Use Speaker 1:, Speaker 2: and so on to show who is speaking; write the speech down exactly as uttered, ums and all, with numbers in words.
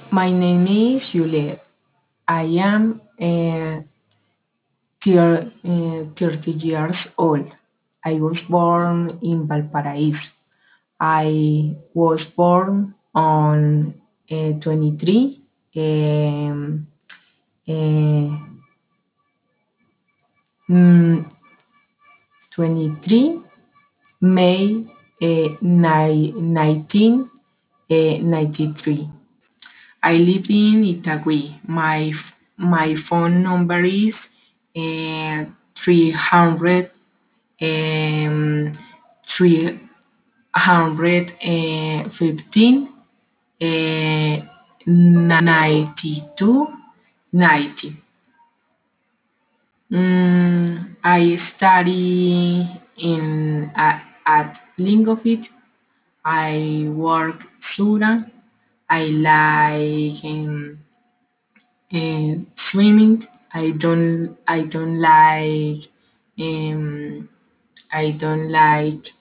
Speaker 1: My name is Juliet. I am uh, thir- uh, thirty years old. I was born in Valparaiso. I was born on uh, twenty-three, um, uh, mm, twenty-three May uh, ni- nineteen ninety-three. I live in Itagüí. My f- my phone number is uh, three hundred um, three hundred fifteen uh, ninety-two ninety. Mm, I study in at, at Lingofit. I work Sura. I like um, uh, swimming. I don't I don't like um, I don't like